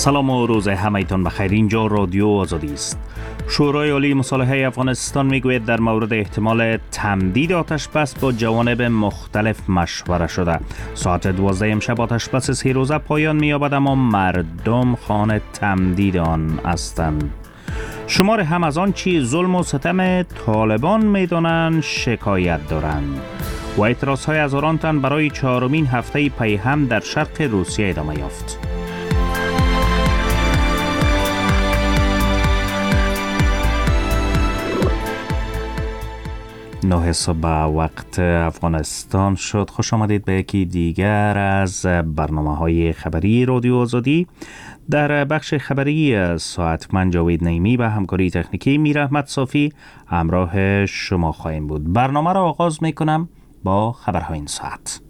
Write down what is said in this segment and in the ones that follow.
سلام و روز همه‌تان بخیر. اینجا رادیو آزادی است. شورای عالی مصالحه افغانستان میگوید در مورد احتمال تمدید آتش بس با جوانب مختلف مشوره شده. ساعت 12 امشب آتش بس 3 روزه پایان می‌یابد، اما مردم خواهان تمدید آن هستند. شمار هم از آن چی ظلم و ستم طالبان میدانند شکایت دارند و اعتراض‌های هزاران تن برای 4مین هفته پیهم در شرق روسیه ادامه یافت. 9 صبح وقت افغانستان شد. خوش آمدید به یکی دیگر از برنامه‌های خبری رادیو آزادی. در بخش خبری ساعت من جاوید نعیمی و همکاری تکنیکی میر احمد صافی همراه شما خواهیم بود. برنامه را آغاز می‌کنم با خبرهای این ساعت.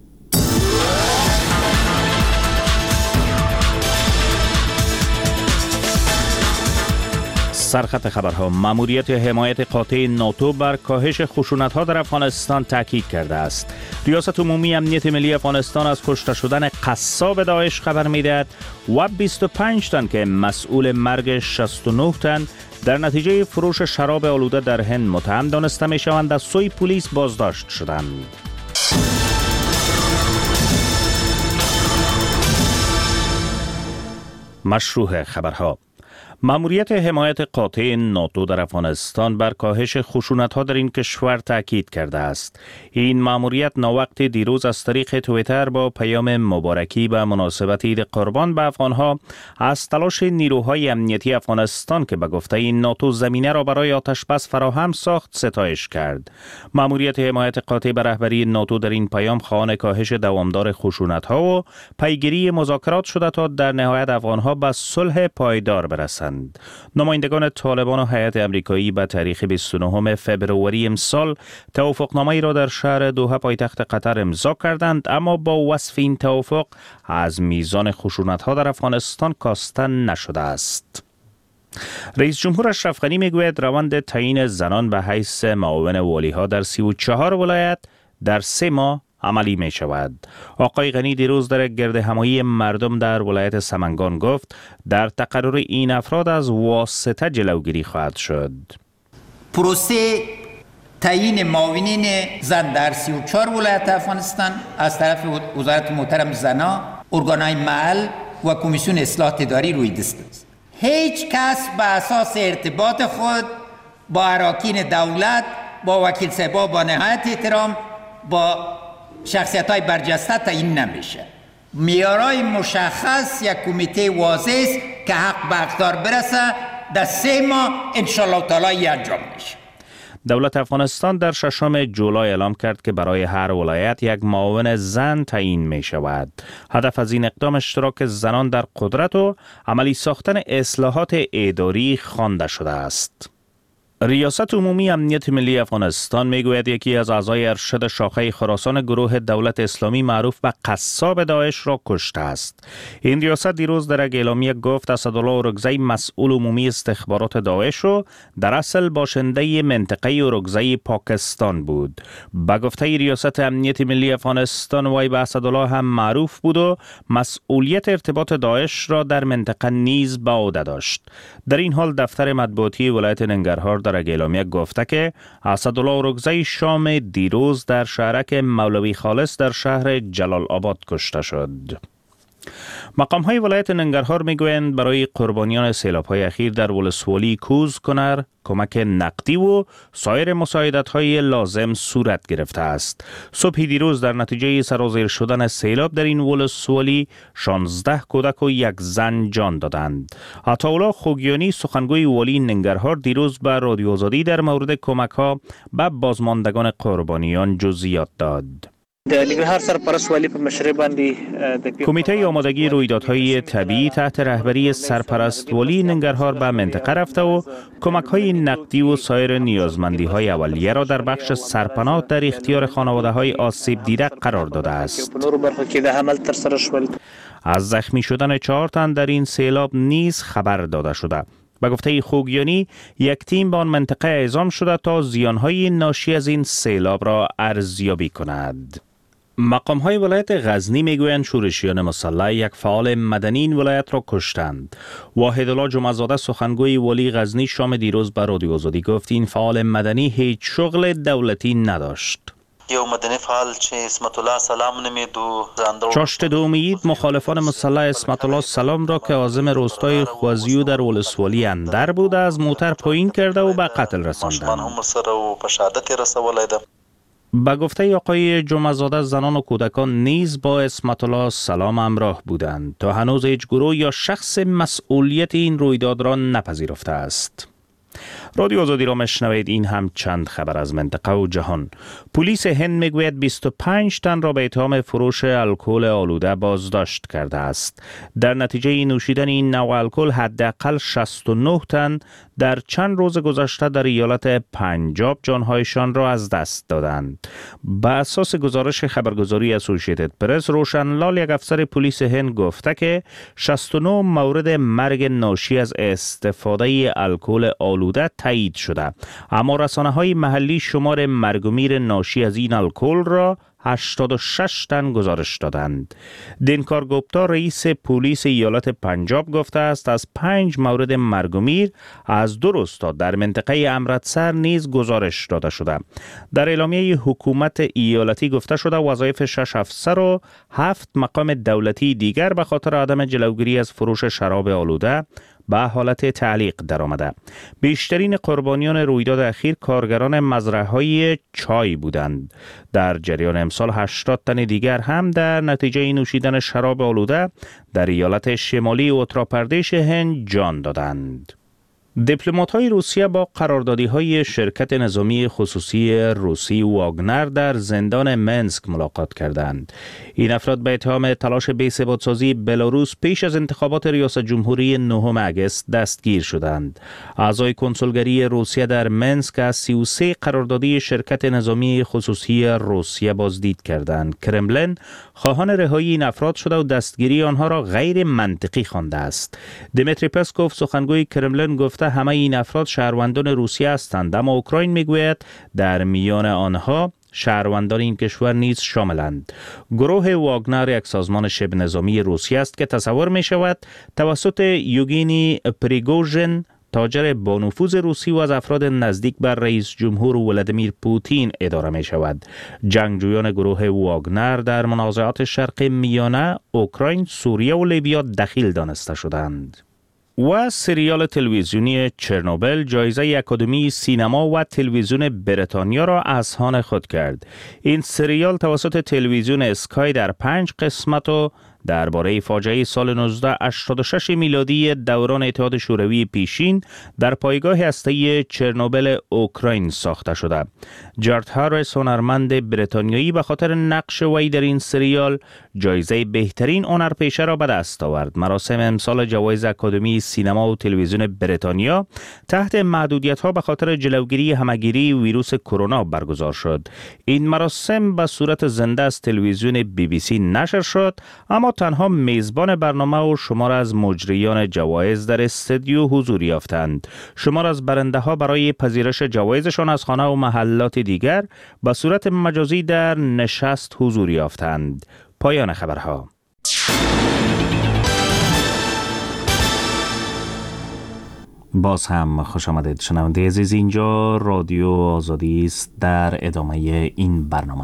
سرخط خبرها: ماموریت حمایت قاطع ناتو بر کاهش خشونت‌ها در افغانستان تاکید کرده است. ریاست عمومی امنیت ملی افغانستان از کشته شدن قصاب داعش خبر می‌دهد و 25 تن که مسئول مرگ 69 تن در نتیجه فروش شراب آلوده در هند متهم دانسته می‌شوند از سوی پلیس بازداشت شدند. مشروع خبرها: ماموریت حمایت قاطع ناتو در افغانستان بر کاهش خشونت‌ها در این کشور تاکید کرده است. این ماموریت ناوقت دیروز از طریق توییتر با پیام مبارکی به مناسبت عید قربان به افغان‌ها از تلاش نیروهای امنیتی افغانستان که به گفته این ناتو زمینه را برای آتش بس فراهم ساخت ستایش کرد. ماموریت حمایت قاطع به رهبری ناتو در این پیام خواهان کاهش دوامدار خشونت‌ها و پیگیری مذاکرات شده تا در نهایت افغان‌ها به صلح پایدار برسند. نمایندگان طالبان و هیئت امریکایی به تاریخ 29 فبروری امسال توافقنامه‌ای را در شهر دوحه پایتخت قطر امضا کردند، اما با وصف این توافق از میزان خشونت‌ها در افغانستان کاسته نشده است. رئیس جمهور اشرف غنی میگوید روند تعیین زنان به حیث معاون والی‌ها در 34 ولایت در 3 ماه عملی می شود. آقای غنی دیروز در گردهمایی مردم در ولایت سمنگان گفت در تقرر این افراد از واسطه جلوگیری خواهد شد. پروسه تعیین معاونین زن در 34 ولایت افغانستان از طرف وزارت محترم زنا، ارگانهای محل و کمیسیون اصلاح اداری روی دست است. هیچ کس به اساس ارتباط خود با اراکین دولت، با وکیل صاحبا با نهایت احترام با شخصیت‌های برجسته تعیین نمیشه. معیارهای مشخص یک کمیته واضح است که حق به حقدار برسه. در 3 ماه انشالله تعالی انجام میشه. دولت افغانستان در 6 جولای اعلام کرد که برای هر ولایت یک معاون زن تعیین می شود. هدف از این اقدام اشتراک زنان در قدرت و عملی ساختن اصلاحات اداری خوانده شده است. ریاست عمومی امنیت ملی افغانستان میگوید یکی از اعضای ارشد شاخه خراسان گروه دولت اسلامی معروف به قصاب داعش را کشته است. این ریاست دیروز در یک اعلامیه گفت اسدالله اورکزی مسئول عمومی استخبارات داعش و در اصل باشنده منطقه اورکزی پاکستان بود. به گفته ریاست امنیت ملی افغانستان وی به اسدالله هم معروف بود و مسئولیت ارتباط داعش را در منطقه نیز به عهده داشت. در این حال دفتر مطبوعاتی ولایت ننگرهار در اعلامیه گفته که اسدالله اورکزی شام دیروز در شهرک مولوی خالص در شهر جلال آباد کشته شد. مقام‌های ولایت ننگرهار میگویند برای قربانیان سیلاب‌های اخیر در ولسوالی کوز کنر کمک نقدی و سایر مساعدت‌های لازم صورت گرفته است. صبح دیروز در نتیجه سرازیر شدن سیلاب در این ولسوالی 16 کودک و 1 زن جان دادند. عطاالله خوگیانی سخنگوی والی ننگرهار دیروز به رادیو آزادی در مورد کمک‌ها به بازماندگان قربانیان جزئیات داد. کمیته آمادگی رویدادهای طبیعی تحت رهبری سرپرست والی ننگرهار به منطقه رفته و کمک‌های نقدی و سایر نیازمندی‌های اولیه را در بخش سرپناه در اختیار خانواده‌های آسیب دیده قرار داده است. از زخمی شدن 4 تن در این سیلاب نیز خبر داده شده. به گفته خوگیانی یک تیم به آن منطقه اعزام شده تا زیان‌های ناشی از این سیلاب را ارزیابی کند. مقام‌های ولایت غزنی میگویند شورشیان مسلح یک فعال مدنی این ولایت را کشتند. واحدالله جمعه‌زاده سخنگوی ولی غزنی شام دیروز به رادیو آزادی گفت این فعال مدنی هیچ شغل دولتی نداشت. یو مدنی فعال چې اسمت الله سلام نمیدو چاشت دومید مخالفان مسلح اسمت الله سلام را که عازم روستای خوازیو در ولسوالی اندر بود از موتر پایین کرده و به قتل رساندند. به گفته آقای جمعه‌زاده زنان و کودکان نیز با اسمت الله سلام همراه بودند تا هنوز هیچ گروه یا شخص مسئولیت این رویداد را نپذیرفته است. رادیو آزادی را میشنوید. این هم چند خبر از منطقه و جهان. پلیس هند میگوید 25 تن را به اتهام فروش الکل آلوده بازداشت کرده است. در نتیجه نوشیدن این نوع الکل حداقل 69 تن در چند روز گذشته در ایالت پنجاب جانهایشان را از دست دادند. به اساس گزارش خبرگزاری اسوسییتد پرس، روشنلال یک افسر پلیس هند گفته که 69 مورد مرگ ناشی از استفاده الکل آلوده تایید شده، اما رسانه‌های محلی شمار مرگ و میر ناشی از این الکل را 86 تن گزارش دادند. دینکار گوپتا رئیس پلیس ایالت پنجاب گفته است از 5 مورد مرگ و میر از 2 روستا در منطقه امرتسر نیز گزارش داده شده. در اعلامیه حکومت ایالتی گفته شده وظایف 6 افسر و 7 مقام دولتی دیگر به خاطر عدم جلوگیری از فروش شراب آلوده به حالت تعلیق درآمده. بیشترین قربانیان رویداد اخیر کارگران مزرعه‌های چای بودند. در جریان امسال 80 تن دیگر هم در نتیجه نوشیدن شراب آلوده در ایالت شمالی اتراپردیش هند جان دادند. دیپلمات‌های روسیه با قراردادی‌های شرکت نظامی خصوصی روسی واگنر در زندان منسک ملاقات کردند. این افراد به اتهام تلاش بی‌ثبات‌سازی بلاروس پیش از انتخابات ریاست جمهوری 9 اگست دستگیر شدند. اعضای کنسولگری روسیه در منسک از 33 قراردادی شرکت نظامی خصوصی روسیه بازدید کردند. کرملن خواهان رهایی این افراد شده و دستگیری آنها را غیر منطقی خوانده است. دمیتری پسکوف سخنگوی کرملن گفته همه این افراد شهروندان روسیه هستند، اما اوکراین میگوید در میان آنها شهروندان این کشور نیز شاملند. گروه واگنر یک سازمان شبه نظامی روسیه است که تصور می شود توسط یوگینی پریگوژن، تاجر با نفوذ روسی و از افراد نزدیک بر رئیس جمهور ولادیمیر پوتین اداره می شود. جنگجویان گروه واگنر در منازعات شرق میانه، اوکراین، سوریه و لیبیا دخیل دانسته شدند. و سریال تلویزیونی چرنوبل جایزه اکادمی سینما و تلویزیون بریتانیا را از آن خود کرد. این سریال توسط تلویزیون اسکای در 5 قسمت و درباره فاجعه سال 1986 میلادی دوران اتحاد شوروی پیشین در پایگاه هسته‌ای چرنوبل اوکراین ساخته شده. جارد هاریس، هنرمند بریتانیایی، به خاطر نقش وی در این سریال جایزه بهترین هنرپیشه را به دست آورد. مراسم امسال جوایز اکادمی سینما و تلویزیون بریتانیا تحت محدودیت‌ها به خاطر جلوگیری همه‌گیری ویروس کرونا برگزار شد. این مراسم به صورت زنده از تلویزیون BBC نشر شد، اما تنها میزبان برنامه و شمار از مجریان جوایز در استودیو حضور یافتند. شمار از برنده ها برای پذیرش جوایزشان از خانه و محلات دیگر به صورت مجازی در نشست حضور یافتند. پایان خبرها. باز هم خوش آمدید شنونده عزیز، اینجا رادیو آزادی است. در ادامه این برنامه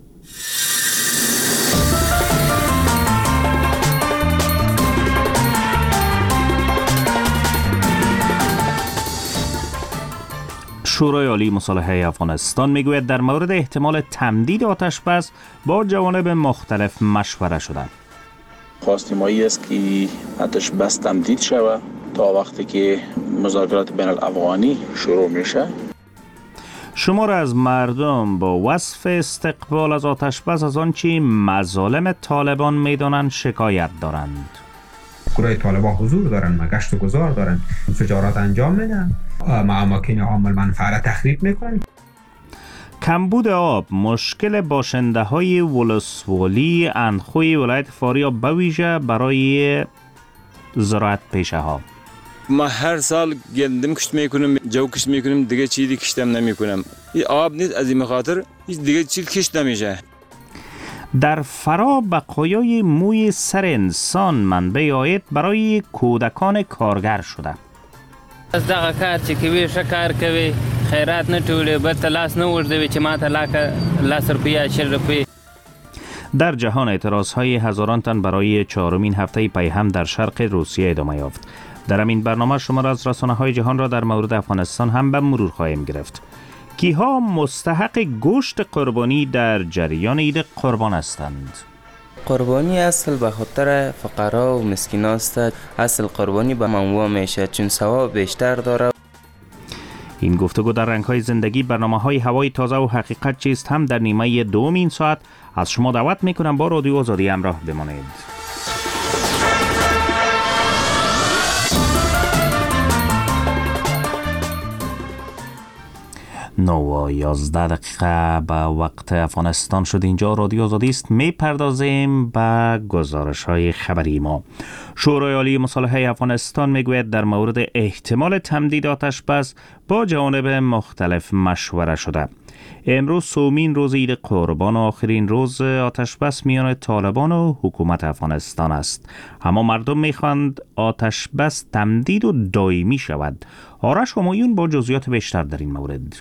شورای عالی مصالحه افغانستان میگوید در مورد احتمال تمدید آتش بس با جوانب مختلف مشوره شده. خواست ما است که آتش بس تمدید شود تا وقتی که مذاکرات بین الافغانی شروع میشه. شمار از مردم با وصف استقبال از آتش بس از آنچه مظالم طالبان میدانند شکایت دارند. گروه طالبان حضور دارن، گشت و گذار دارن، فجارات انجام میدن، اماکن عامل منفعه تخریب میکنن. کمبود آب مشکل باشنده های ولسوالی اندخوی ولایت فاریاب به ویژه برای زراعت پیشه ها. ما هر سال گندم کشت میکنم، جو کشت میکنم، دیگه چیزی کشتم نمیکنم. این آب نیست، از این خاطر هیچ دیگه چیز کشت نمیشه. در فرا بقایای موی سر انسان منبع عاید برای کودکان کارگر شده. از دغه کار چې کوي ښه کار کوي، خیرات نه ټولې، بل ته لاس نه اوږدوي چې ما ته لاس روپیه 40 روپیه. در جهان اعتراضهای هزاران تن برای 4مین هفته پیهم در شرق روسیه ادامه یافت. در این برنامه شما را از رسانه‌های جهان را در مورد افغانستان هم به مرور خواهیم گرفت. کیها مستحق گوشت قربانی در جریان عید قربان هستند؟ قربانی اصل به خاطر فقرا و مسکین است. اصل قربانی به منوع میشه چون ثواب بیشتر داره. این گفتگو در رنگ‌های زندگی برنامه‌های هوای تازه و حقیقت چیست هم در نیمه دوم این ساعت از شما دعوت میکنم با رادیو آزادی همراه بمانید. 9:11 به وقت افغانستان شد. اینجا رادیو آزادی است. میپردازیم به گزارش‌های خبری ما. شورای عالی مصالحه افغانستان میگوید در مورد احتمال تمدید آتش بس با جوانب مختلف مشوره شده. امروز سومین روز عید قربان و آخرین روز آتش بس میان طالبان و حکومت افغانستان است. اما مردم میخواند آتش بس تمدید و دائمی شود. آرش همایون با جزئیات بیشتر در این مورد.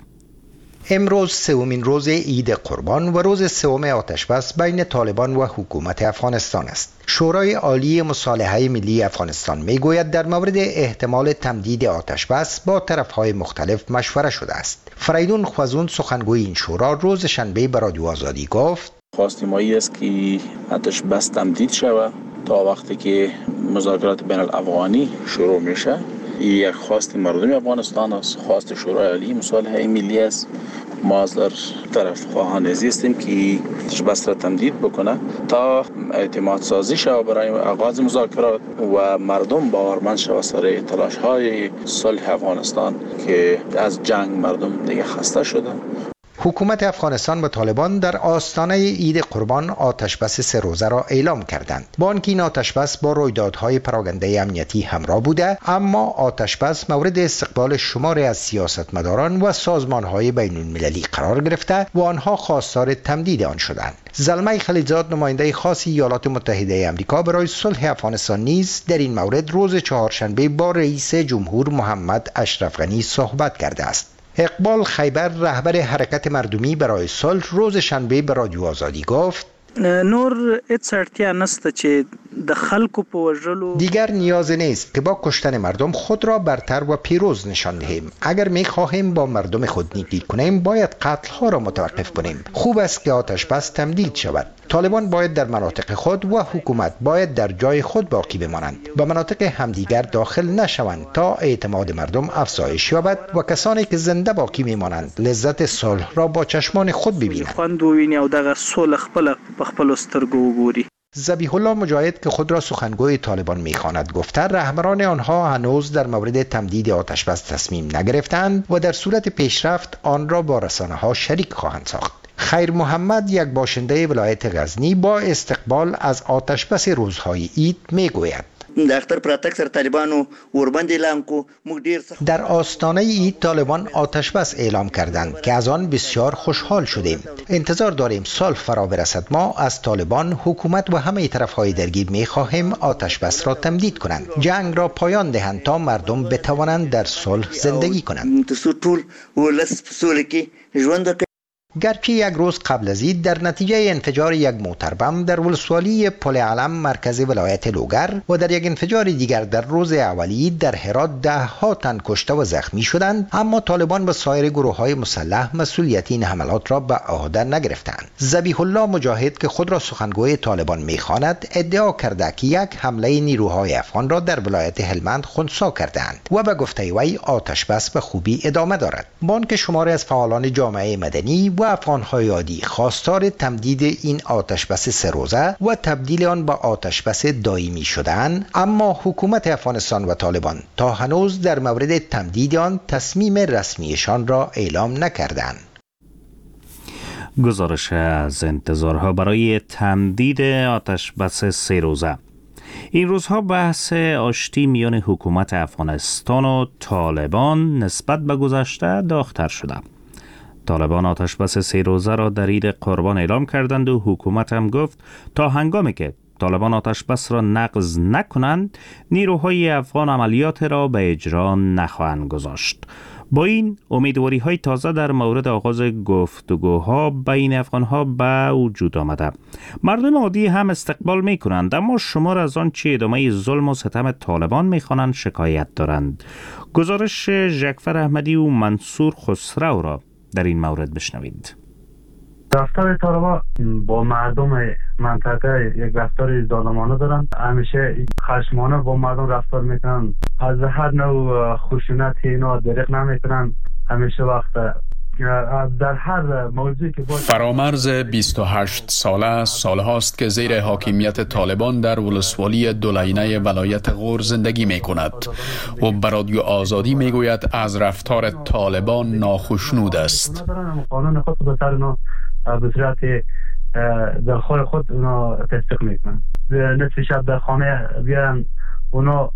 امروز سومین روز عید قربان و روز سوم آتش بس بین طالبان و حکومت افغانستان است. شورای عالی مصالحه ملی افغانستان میگوید در مورد احتمال تمدید آتش بس با طرفهای مختلف مشوره شده است. فریدون خوازون سخنگوی این شورا روز شنبه به رادیو آزادی گفت: خواست ما است که آتش بس تمدید شود تا وقتی که مذاکرات بین الافغانی شروع میشه. یک خواست مردم افغانستان است، خواست شورای عالی مصالحه ملی است. ما از طرف خواهان هستیم که آتش بس را تمدید بکنه تا اعتماد سازی شود برای آغاز مذاکرات و مردم باورمند شود سر تلاش های صلح افغانستان که از جنگ مردم دیگه خسته شدن. حکومت افغانستان و طالبان در آستانه عید قربان آتش بس 3 روزه را اعلام کردند. با آنکه این آتش بس با رویدادهای پراکنده امنیتی همراه بوده، اما آتش بس مورد استقبال شماری از سیاستمداران و سازمانهای بین المللی قرار گرفته و آنها خواستار تمدید آن شدند. زلمه خلیلزاد نماینده خاص ایالات متحده آمریکا برای صلح افغانستان نیز در این مورد روز چهارشنبه با رئیس جمهور محمد اشرف غنی صحبت کرده است. اقبال خیبر رهبر حرکت مردمی برای صلح روز شنبه به رادیو آزادی گفت: نور هیڅ اړتیا نشته چې د خلکو په وژلو دیگر نیاز نیست که با کشتن مردم خود را برتر و پیروز نشان دهیم. اگر می‌خواهیم با مردم خود نیکی کنیم باید قتل ها را متوقف کنیم. خوب است که آتش بس تمدید شود. طالبان باید در مناطق خود و حکومت باید در جای خود باقی بمانند و مناطق همدیگر داخل نشوند تا اعتماد مردم افزایش یابد و کسانی که زنده باقی میمانند لذت صلح را با چشمان خود ببینند. خوند ویني او دغه صلح خپل سترګو وګوري. ذبیح الله مجاهد که خود را سخنگوی طالبان میخواند گفته رهبران آنها هنوز در مورد تمدید آتش بس تصمیم نگرفتند و در صورت پیشرفت آن را با رسانه‌ها شریک خواهند ساخت. خیر محمد یک باشنده ولایت غزنی با استقبال از آتش بس روزهای عید میگوید: در آستانه عید طالبان آتش بس اعلام کردند که از آن بسیار خوشحال شدیم. انتظار داریم صلح فرا برسد. ما از طالبان، حکومت و همه طرفهای درگیر می‌خواهیم آتش بس را تمدید کنند، جنگ را پایان دهند تا مردم بتوانند در صلح زندگی کنند. گرچه یک روز قبل از عید در نتیجه انفجار یک موتر بم در ولسوالی پل علم مرکز ولایت لوگر و در یک انفجار دیگر در روز اولی در هرات 10 تن کشته و زخمی شدند، اما طالبان و سایر گروه‌های مسلح مسئولیت این حملات را به عهده نگرفتند. ذبیح الله مجاهد که خود را سخنگوی طالبان می‌خواند ادعا کرده که یک حمله نیروهای افغان را در ولایت هلمند خنثی کردند و به گفته وی آتش بس به خوبی ادامه دارد. با آنکه شماری از فعالان جامعه مدنی و افغان‌های عادی خواستار تمدید این آتش بس 3 روزه و تبدیل آن به آتش بس دائمی شدند، اما حکومت افغانستان و طالبان تا هنوز در مورد تمدید آن تصمیم رسمیشان را اعلام نکردند. گزارش از انتظارها برای تمدید آتش بس 3 روزه. این روزها بحث آشتی میان حکومت افغانستان و طالبان نسبت به گذشته داغ‌تر شده. طالبان آتش بس 3 روزه را در عید قربان اعلام کردند و حکومت هم گفت تا هنگامی که طالبان آتش بس را نقض نکنند نیروهای افغان عملیات را به اجرا نخواهند گذاشت. با این امیدواری های تازه در مورد آغاز گفتگوها بین افغانها به وجود آمده. مردم عادی هم استقبال می کنند، اما شمار از آن چه ادامه ظلم و ستم طالبان می خوانند شکایت دارند. گزارش جعفر احمدی و منصور خسرو را در این مورد بشنوید. رفتار طالبان با مردم منطقه یک رفتار ظالمانه دارن، همیشه خشمانه با مردم رفتار میکنن، از هر نوع خشونت اینا دریغ نمیکنن، همیشه وقت در هر موضوعی که فرامرز 28 ساله سالهاست که زیر حاکمیت طالبان در ولسوالی دولینه ولایت غور زندگی می کند و به رادیو آزادی می گوید از رفتار طالبان ناخشنود است. قانون خود به سر به صورت دلخواه خود اونا تصدیق میکنن. نصف شب در خانه بیارن اونا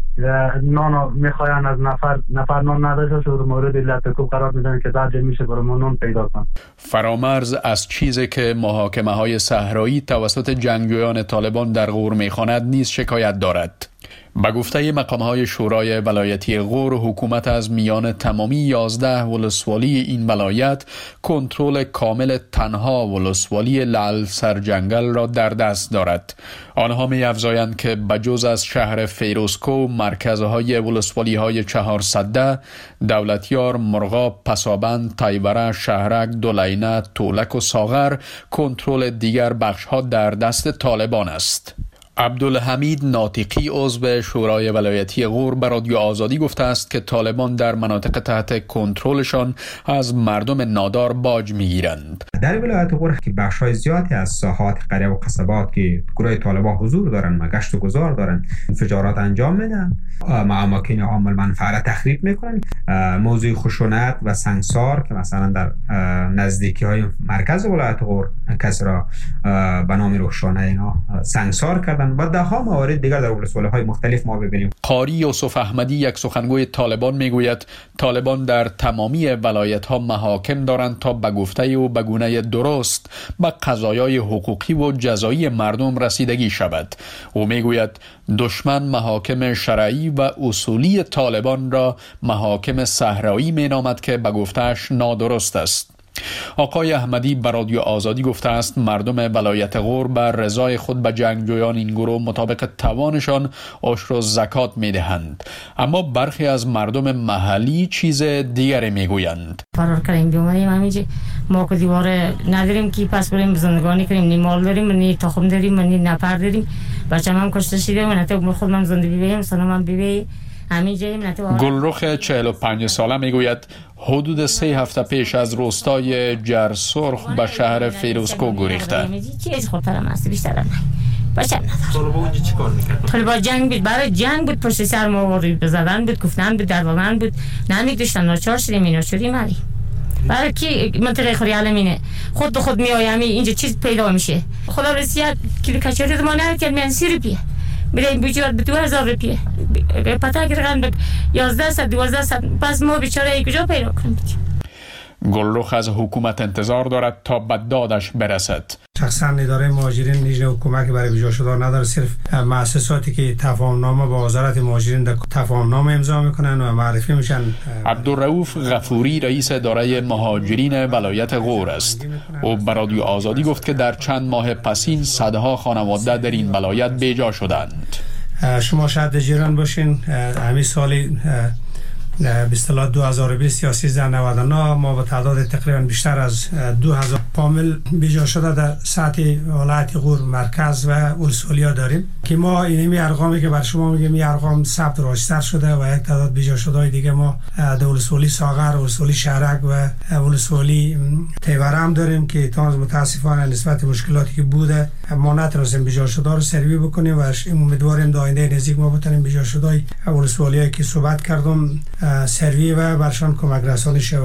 نان میخواین از نفر نان نداشته شد مورد لطکوب قرار میدن که درجه میشه برای ما نان پیدا کن. فرامرز از چیزی که محاکمه های صحرایی توسط جنگجویان طالبان در غور میخواند نیز شکایت دارد. به گفته مقام‌های شورای ولایتی غور، حکومت از میان تمامی 11 ولسوالی این ولایت کنترل کامل تنها ولسوالی لعل سرجنگل را در دست دارد. آنها می‌افزایند که بجز از شهر فیروزکو، مرکزهای ولسوالی‌های چهارسده، دولتیار، مرغاب، پسابند، تایبره، شهرک، دولینه، تولک و ساغر کنترل دیگر بخش‌ها در دست طالبان است. عبدالحمید ناطقی عضو شورای ولایتی غور به رادیو آزادی گفته است که طالبان در مناطق تحت کنترلشان از مردم نادار باج میگیرند. در ولایت غور که بخش‌های زیادی از ساحات قریه و قصبات که گروه طالبان حضور دارن و گشت و گذار دارن انفجارات انجام میدن، اماکن عامل منفعه تخریب میکنن. موضوع خشونت و سنگسار که مثلا در نزدیکی‌های مرکز ولایت غور کسی را به نام روشانه اینا سنگسار کردن و ده ها موارد دیگر در ولسوالی‌های مختلف ما ببینیم. قاری یوسف احمدی یک سخنگوی طالبان میگوید طالبان در تمامی ولایت‌ها محاکم دارند تا به گفته و به گونه درست به قضایای حقوقی و جزایی مردم رسیدگی شود. او میگوید دشمن محاکم شرعی و اصولی طالبان را محاکم صحرایی مینامد که به گفته‌اش نادرست است. آقای احمدی به رادیو آزادی گفته است مردم ولایت غور بر رضای خود به جنگجویان این گروه مطابق توانشان عشر و زکات میدهند، اما برخی از مردم محلی چیز دیگری میگویند. فرار کردیم بیومدیم همینجا، ما که دیوار نداریم که پس بریم زندگانی کنیم، نی مال داریم نی تخم داریم نی نفر داریم، بچه‌م هم کشته شده و نتو خودم زندگی بیم سلامم بیبی. گلرخ 45 ساله میگوید حدود 3 هفته پیش از روستای جرسرخ به شهر فیروزکو گریخته. چیز خودترم است بیشتر نه. بچه‌م نداره. طالبا اونجا چیکار می‌کردن؟ طالبا جنگ بود، برای جنگ بود، پشت سر ما وارد بزدن بود، گفتن بود، دروغن بود، نمی‌داشتن ناچار شدیم اینا شدیم علی. برای کی منطقه خوری علمینه خود به خود میایم اینجا چیز پیدا میشه. خدا رسید کیلو کچری ما نمی‌کرد من 30 روپیه. بریم بیچاره به 2000 روپیه. پتا گرگان به 1100 1200 پس ما بیچاره کجا پیدا کنیم؟ گلرخ از حکومت انتظار دارد تا به دادش برسد. شخصا اداره مهاجرین نیز کمک برای بیجا شدن نداره، صرف مؤسساتی که تفاهمنامه با وزارت مهاجرین در تفاهمنامه امضا میکنن و معرفی میشن. عبدالرؤوف غفوری رئیس اداره مهاجرین ولایت غور است. او به رادیو آزادی گفت که در چند ماه پسین صدها خانواده در این ولایت بیجا شدند. شما شاید جیران باشین، همین سالی به اصطلاح 2020 یا 1399 ما به تعداد تقریبا بیشتر از 2000 کامل بیجا شده در سطح ولایت غور مرکز و ولسوالیا داریم که ما اینمی ارقامی که بر شما میگم این ارقام ثبت راسته شده و یک تعداد بیجا شده دیگه ما در ولسوالی ساغر، ولسوالی شهرک و ولسوالی تیوره هم داریم که تا متاسفانه نسبت مشکلاتی که بوده ما نتونستیم بیجا شده رو سروی بکنیم و امیدواریم در آینده نزدیک ما بتونیم بیجا شده ولسوالی که صحبت کردم سروی و برشان کمک رسانی شود.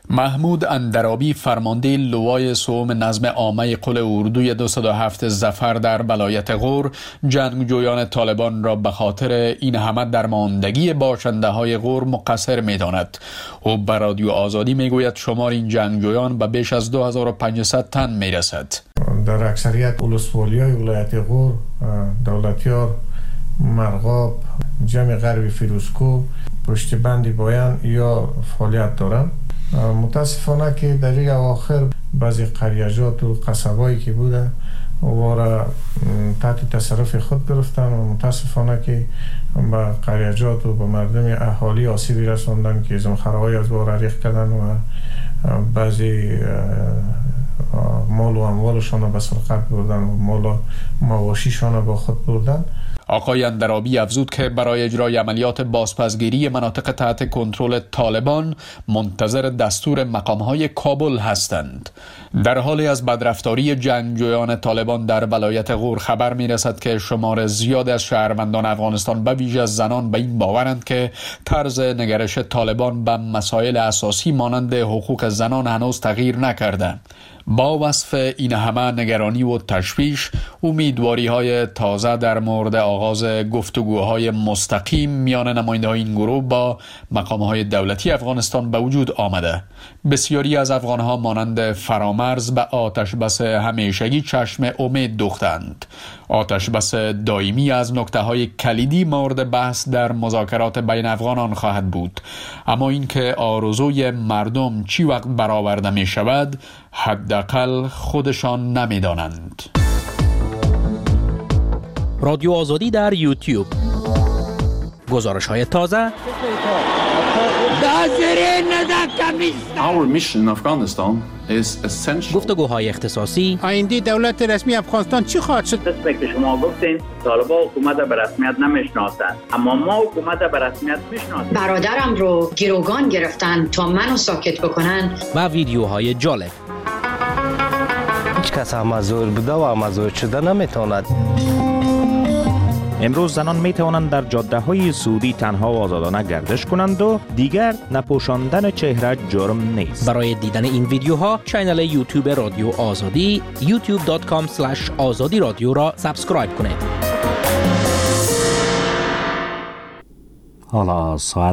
محمود اندرابی فرمانده لوای سوم نظم عامه قل اردوی 207 ظفر در ولایت غور جنگجویان طالبان را به خاطر این همه درماندگی باشنده های غور مقصر می داند. او به رادیو آزادی می گوید شمار این جنگجویان به بیش از 2500 تن می رسد. در اکثریت ولسوالی های ولایت غور، دولتیار، مرغاب، جمع غربی فیروزکو، پشت بندی بایان یا فعالیت دارند. متاسفانه که در این اواخر بعضی قریجات و قصبایی که بودن وارا تحت تصرف خود گرفتن و متاسفانه که به قریجات و به مردم اهالی آسیبی رساندن که زمخره‌های از وارا ریخت کردن و بعضی مال و اموالشان را به سرقت بردن و مال و مواشیشان را با خود بردن. آقای اندرابی افزود که برای اجرای عملیات بازپسگیری مناطق تحت کنترل طالبان منتظر دستور مقام‌های کابل هستند. در حالی از بدرفتاری جنگجویان طالبان در ولایت غور خبر می‌رسد که شمار زیاد از شهروندان افغانستان به ویژه زنان به این باورند که طرز نگرش طالبان به مسائل اساسی مانند حقوق زنان هنوز تغییر نکرده. با وصف این همه نگرانی و تشویش، امیدواری‌های تازه در مورد آغاز گفتگوهای مستقیم میان نماینده‌های این گروه با مقام‌های دولتی افغانستان به وجود آمده. بسیاری از افغان‌ها مانند فرامرز به آتشبس همیشگی چشم امید دوختند. آتشبس دائمی از نکته‌های کلیدی مورد بحث در مذاکرات بین افغانان خواهد بود، اما اینکه آرزوی مردم چی وقت برآورده می شود حداقل خودشان نمی‌دانند. رادیو آزادی در یوتیوب. گزارش‌های تازه. Our mission in Afghanistan is essential. گفتگوهای اختصاصی. آینده دولت رسمی افغانستان چی خواهد شد؟ دست که شما گفتین طالبان حکومت به رسمیت نمیشناسند، اما ما حکومت به رسمیت میشناسیم. برادرم رو گروگان گرفتن تا منو ساکت بکنن. و ویدیوهای جالب. هیچ کس مزور بوده و مزور شده نمیتواند. امروز زنان می توانند در جاده های سعودی تنها و آزادانه گردش کنند و دیگر نپوشاندن چهره جرم نیست. برای دیدن این ویدیوها کانال یوتیوب رادیو آزادی youtube.com/azadi رادیو را سابسکرایب کنید. حالا ساعت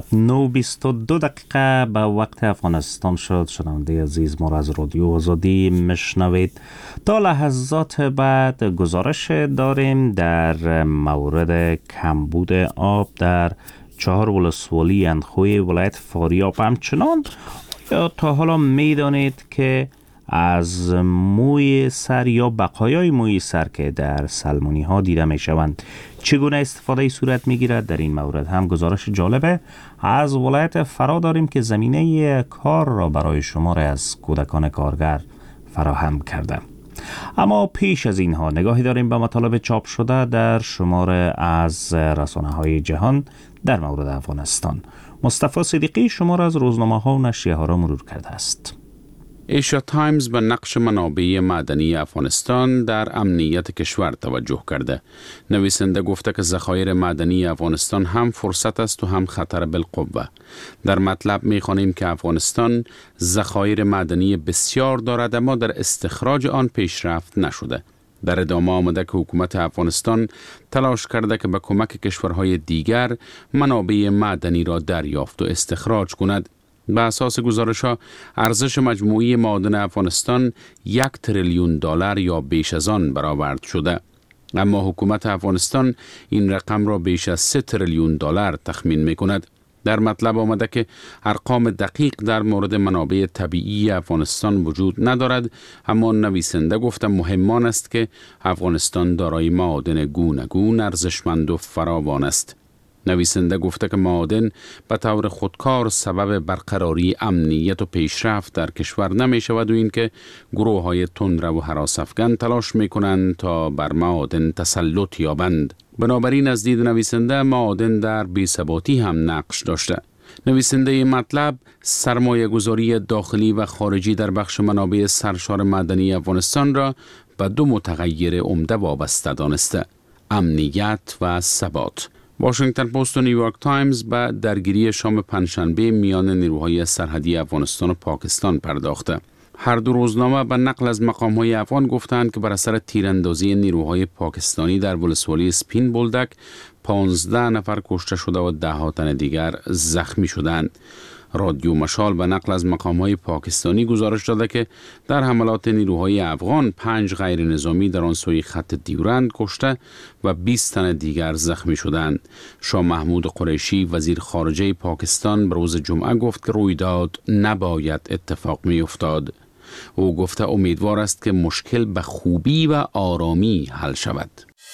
9:22 دقیقه به وقت افغانستان شد. شنونده عزیز، ما را از رادیو آزادی میشنوید. تا لحظات بعد گزارش داریم در مورد کمبود آب در 4 ولسوالی اندخوی ولایت فاریاب. همچنان تا حالا میدانید که از موی سر یا بقایای موی سر که در سلمونی ها دیده می شوند چگونه استفاده صورت می گیرد؟ در این مورد هم گزارش جالبه از ولایت فرا داریم که زمینه کار را برای شمار از کودکان کارگر فراهم کرده. اما پیش از اینها نگاهی داریم به مطالب چاپ شده در شمار از رسانه های جهان در مورد افغانستان. مصطفی صدیقی شمار از روزنامه ها و نشریه ها را مرور کرده است. ایشیا تایمز به نقش منابع معدنی افغانستان در امنیت کشور توجه کرده. نویسنده گفته که ذخایر معدنی افغانستان هم فرصت است و هم خطر بالقوه. در مطلب می‌خوانیم که افغانستان ذخایر معدنی بسیار دارد اما در استخراج آن پیشرفت نشده. در ادامه آمده که حکومت افغانستان تلاش کرده که به کمک کشورهای دیگر منابع معدنی را دریافت و استخراج کند. به اساس گزارش‌ها ارزش مجموعی معادن افغانستان 1 تریلیون دلار یا بیش از آن برآورد شده، اما حکومت افغانستان این رقم را بیش از 3 تریلیون دلار تخمین می‌کند. در مطلب آمده که ارقام دقیق در مورد منابع طبیعی افغانستان وجود ندارد، اما نویسنده گفته مهمان است که افغانستان دارای معادن گوناگون ارزشمند و فراوان است. نویسنده گفته که معادن به طور خودکار سبب برقراری امنیت و پیشرفت در کشور نمی شود و اینکه گروه های تندرو و هراس افکن تلاش می کنند تا بر معادن تسلط یابند. بنابراین از دید نویسنده معادن در بی‌ثباتی هم نقش داشته. نویسنده مطلب سرمایه گذاری داخلی و خارجی در بخش منابع سرشار معدنی افغانستان را به 2 متغیر عمده وابسته دانسته: امنیت و ثبات. واشنگتن پست و نیویورک تایمز به درگیری شام پنجشنبه میان نیروهای سرحدی افغانستان و پاکستان پرداخته. هر دو روزنامه به نقل از مقام‌های افغان گفتند که بر اثر تیراندازی نیروهای پاکستانی در ولسوالی سپین بولدک 15 نفر کشته شده و 10 تن دیگر زخمی شدند. رادیو مشال به نقل از مقام‌های پاکستانی گزارش داده که در حملات نیروهای افغان 5 غیر نظامی در آن سوی خط دیورند کشته و 20 تن دیگر زخمی شدند. شاه محمود قریشی وزیر خارجه پاکستان به روز جمعه گفت که رویداد نباید اتفاق می‌افتاد. او گفته امیدوار است که مشکل به خوبی و آرامی حل شود.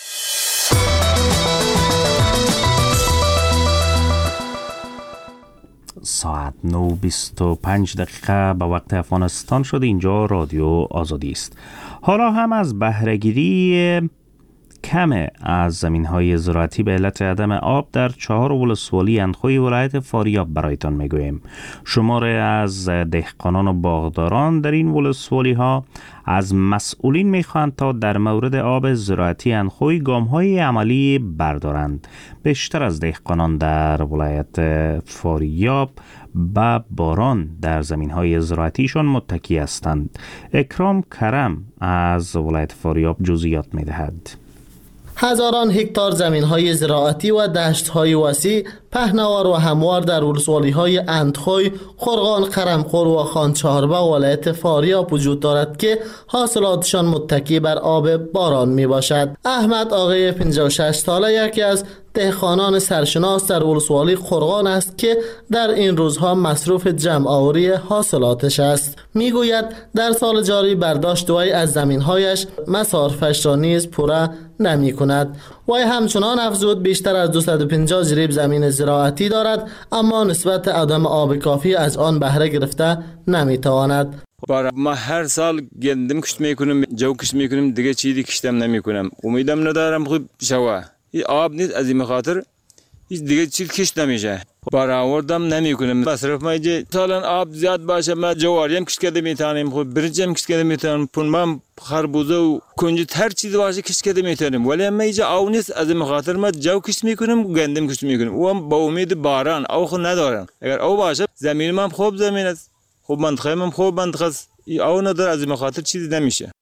ساعت 9:25 به وقت افغانستان شد. اینجا رادیو آزادی است. حالا هم از بهره‌گیری کم از زمین‌های زراعتی به علت عدم آب در 4 ولسوالی اندخوی ولایت فاریاب برایتان میگوییم. شماره از دهقانان و باغداران در این ولسوالی‌ها از مسئولین میخواهند تا در مورد آب زراعتی اندخوی گام‌های عملی بردارند. بیشتر از دهقانان در ولایت فاریاب به باران در زمین‌های زراعتیشان متکی هستند. اکرام کرم از ولایت فاریاب جزئیات می‌دهد. هزاران هکتار زمین‌های زراعتی و دشت‌های وسیع پهناور و هموار در ولسوالی‌های اندخوی، خرقان، قرمخور و خانچهاربه ولایت فاریاب وجود دارد که حاصلاتشان متکی بر آب باران میباشد. احمد آقای 56 ساله یکی از دهقانان سرشناس در ولسوالی خرقان است که در این روزها مصروف جمع آوری حاصلاتش است. میگوید در سال جاری برداشت وی از زمین‌هایش مصارفش را نیز پوره نمی کند. وی همچنان افزود بیشتر از 250 جریب زمین زراعتی دارد، اما نسبت عدم آب کافی از آن بهره گرفته نمی تواند. ما هر سال گندم کشت میکنم، جو کشت میکنم، دیگه چیزی کشتم نمیکنم. امیدم ندارم خوب شوه. این آب نیست، از این خاطر هیچ دیگه چیز کشت نمیشه. برآوردم نمیکنم. مصرف ما اینجا سالن آب زیاد باشه، ما جواریم کشت کرده میتونیم، خود برنجم کشت کرده میتونیم، پنبه، خربوزه و کنجد هر چیز باشه کشت کرده میتونیم. ولی ما اینجا آب نیست، از این خاطر ما جو کشت میکنیم، گندم کشت میکنیم. و هم با امید باران آب خود ندارم. اگر آب باشه زمین ما خوب زمین است، خوب منطقه ما خوب منطقه است. این آب نداره، از این خاطر چیزی نمیشه.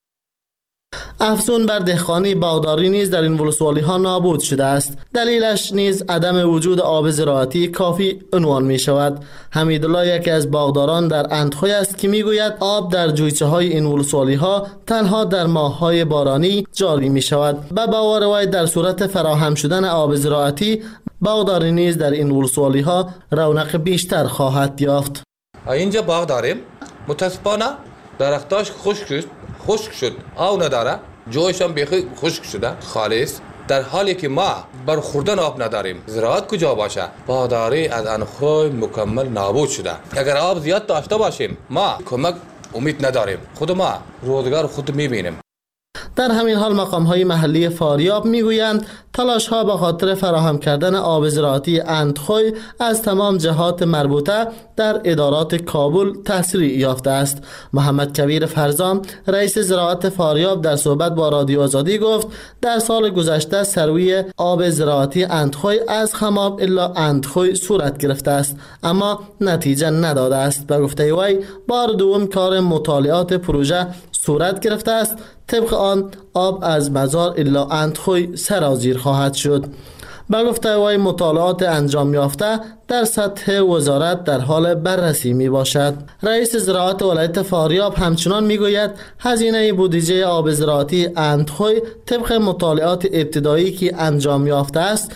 افزون بر دهقانی باغداری نیز در این ولسوالی ها نابود شده است. دلیلش نیز عدم وجود آب زراعتی کافی عنوان می شود. حمیدالله یکی از باغداران در اندخوی است که می گوید آب در جویچه های این ولسوالی ها تنها در ماه های بارانی جاری می شود. به باور وی در صورت فراهم شدن آب زراعتی باغداری نیز در این ولسوالی ها رونق بیشتر خواهد یافت. اینجا باغ داریم، متاسفانه درختاش خشک شد، آب نداره، جویش هم بیخی خشک شده خالص. در حالی که ما بر خوردن آب نداریم، زراعت کجا باشه؟ باغداری از اندخوی مکمل نابود شده. اگر آب زیاد داشته باشیم ما کمک امید نداریم، خود ما روزگار خود میبینیم. در همین حال مقام‌های محلی فاریاب میگویند تلاش‌ها به خاطر فراهم کردن آب زراعتی اندخوی از تمام جهات مربوطه در ادارات کابل تسریع یافته است. محمد کبیر فرزام رئیس زراعت فاریاب در صحبت با رادیو آزادی گفت در سال گذشته سروی آب زراعتی اندخوی از خماب الا اندخوی صورت گرفته است، اما نتیجه نداده است. به گفته وی بار دوم کار مطالعات پروژه صورت گرفته است. طبق آن آب از مزار الا اندخوی سرازیر خواهد شد. به گفته وی مطالعات انجام یافته در سطح وزارت در حال بررسی می باشد. رئیس زراعت ولایت فاریاب همچنان می گوید هزینه بودجه آب زراعتی اندخوی طبق مطالعات ابتدایی که انجام یافته است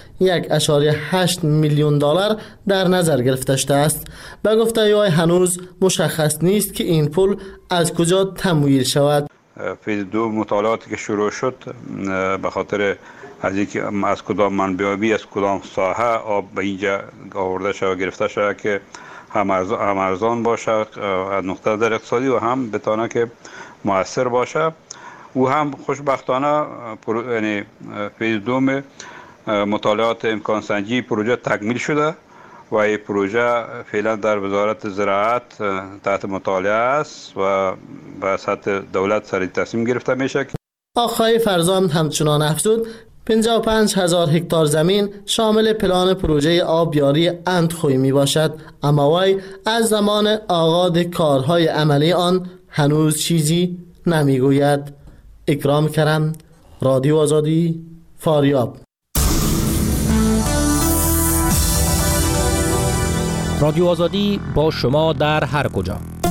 1.8 میلیون دلار در نظر گرفته شده است. به گفته وی هنوز مشخص نیست که این پول از کجا تمویل شود. فیز 2 مطالعاتی که شروع شد به خاطر از اینکه از کدام منبع از کدام ساحه آب به اینجا آورده شود گرفته شود که هم ارزان باشه از نقطه نظر اقتصادی و هم بتونه که مؤثر باشه و هم خوشبختانه یعنی فیز 2 مطالعات امکان سنجی پروژه تکمیل شده و این پروژه فعلا در وزارت زراعت تحت مطالعه است و به سطح دولت سر تصمیم گرفته میشه. آقای فرزام همچنان افزود 55,000 هکتار زمین شامل پلان پروژه آبیاری اندخوی می باشد، اما وی از زمان آغاز کارهای عملی آن هنوز چیزی نمی گوید. اکرام کرم، رادیو آزادی، فاریاب. رادیو آزادی با شما در هر کجا.